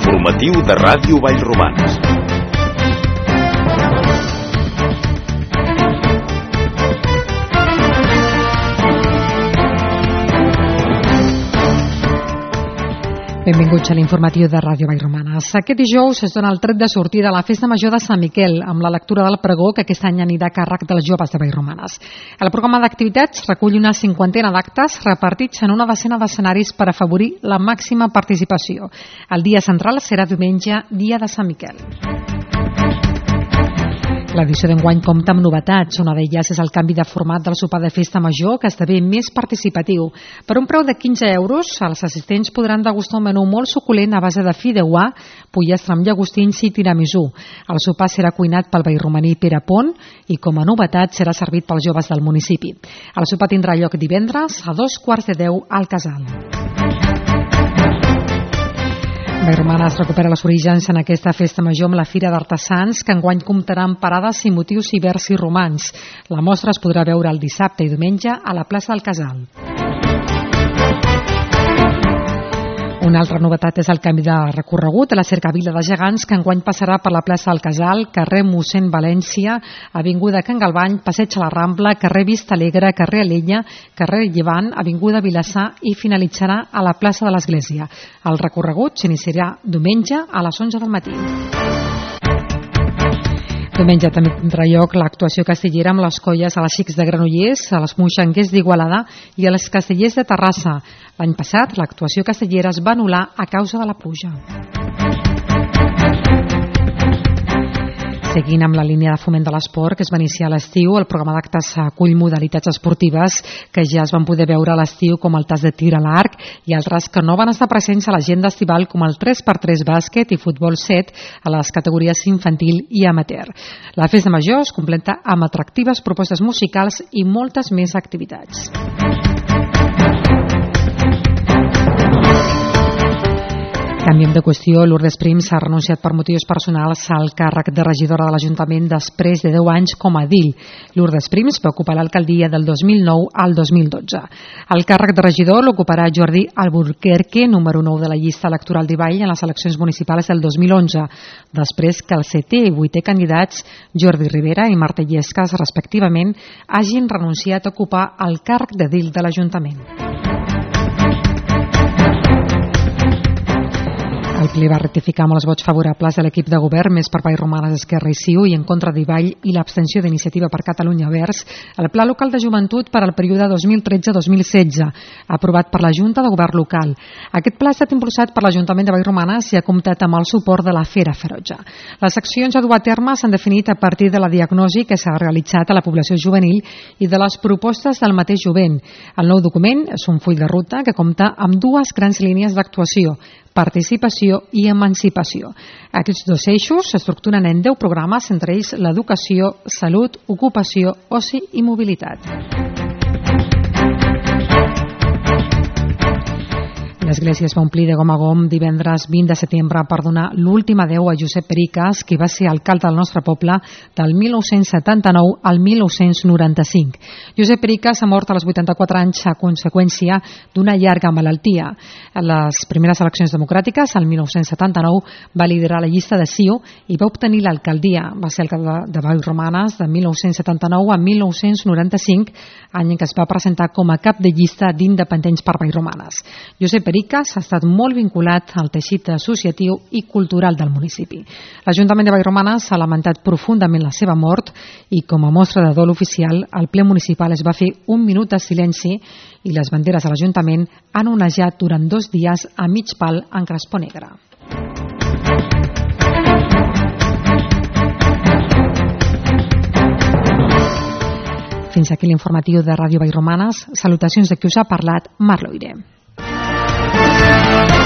L'informatiu de Ràdio Vallromanes. Benvinguts a l'informatiu de Ràdio Vallromanes. Aquest dijous es dona el tret de sortida a la Festa Major de Sant Miquel, amb la lectura del pregó que aquest any anirà a càrrec dels joves de Vallromanes. El programa d'activitats recull una 50 d'actes repartits en una decena d'escenaris per afavorir la màxima participació. El dia central serà diumenge, dia de Sant Miquel. L'edició d'enguany compta amb novetats. Una d'elles és el canvi de format del sopar de festa major, que esdevé més participatiu. Per un preu de 15 euros, els assistents podran degustar un menú molt suculent a base de fideuà, pollastre amb llagostins i tiramisú. El sopar serà cuinat pel vallromaní Pere Pont i, com a novetat, serà servit pels joves del municipi. El sopar tindrà lloc divendres a 9:45 al Casal. Vallromanes recupera els orígens en aquesta festa major amb la Fira d'Artesans, que enguany comptarà amb parades i motius ibers i romans. La mostra es podrà veure el dissabte i diumenge a la plaça del Casal. Una altra novetat és el canvi de recorregut a la cercavila de gegants, que enguany passarà per la plaça del Casal, carrer Mossèn València, avinguda Can Galvany, passeig a la Rambla, carrer Vista Alegre, carrer Alella, carrer Llevant, avinguda Vilassar i finalitzarà a la plaça de l'Església. El recorregut s'iniciarà diumenge a les 11 del matí. Diumenge també tindrà lloc l'actuació castellera amb les colles a les Xics de Granollers, a les Moixanguers d'Igualada i a les Castellers de Terrassa. L'any passat, l'actuació castellera es va anul·lar a causa de la pluja. Seguint amb la línia de foment de l'esport que es va iniciar a l'estiu, el programa d'actes acull modalitats esportives que ja es van poder veure a l'estiu, com el tas de tir a l'arc, i altres que no van estar presents a l'agenda estival, com el 3x3 bàsquet i futbol 7 a les categories infantil i amateur. La festa major es completa amb atractives propostes musicals i moltes més activitats. Canviem de qüestió. Lourdes Prims ha renunciat per motius personals al càrrec de regidora de l'Ajuntament després de 10 anys com a edil. Lourdes Prims va ocupar l'alcaldia del 2009 al 2012. El càrrec de regidor l'ocuparà Jordi Alburquerque, número 9 de la llista electoral d'Ivall en les eleccions municipals del 2011, després que el 7è i 8è candidats, Jordi Rivera i Marta Illescas, respectivament, hagin renunciat a ocupar el càrrec d'edil de l'Ajuntament. El ple va rectificar amb els vots favorables de l'equip de govern, més per Vallromanes, Esquerra i CiU, i en contra d'Ivall i l'abstenció d'Iniciativa per Catalunya Verds, el Pla Local de Joventut per al període 2013-2016, aprovat per la Junta de Govern Local. Aquest pla ha estat impulsat per l'Ajuntament de Vallromanes i ha comptat amb el suport de la Fera Ferotge. Les accions a dur a terme s'han definit a partir de la diagnosi que s'ha realitzat a la població juvenil i de les propostes del mateix jovent. El nou document és un full de ruta que compta amb dues grans línies d'actuació: participació i emancipació. Aquests dos eixos s'estructuren en 10 programes, entre ells l'educació, salut, ocupació, oci i mobilitat. L'església es va omplir de gom a gom divendres 20 de setembre per donar l'últim adeu a Josep Pericas, qui va ser alcalde del nostre poble del 1979 al 1995. Josep Pericas ha mort a les 84 anys a conseqüència d'una llarga malaltia. A les primeres eleccions democràtiques, el 1979, va liderar la llista de CiU i va obtenir l'alcaldia. Va ser alcalde de Vallromanes de 1979 a 1995, any en què es va presentar com a cap de llista d'independents per Vallromanes. Josep Pericas ha estat molt vinculat al teixit associatiu i cultural del municipi. L'Ajuntament de Vallromanes ha lamentat profundament la seva mort i, com a mostra de dol oficial, al ple municipal es va fer un minut de silenci i les banderes de l'Ajuntament han onejat durant 2 dies a mig pal en crespó negre. Fins aquí l'informatiu de Ràdio Vallromanes. Salutacions de qui us ha parlat, Mar Loire.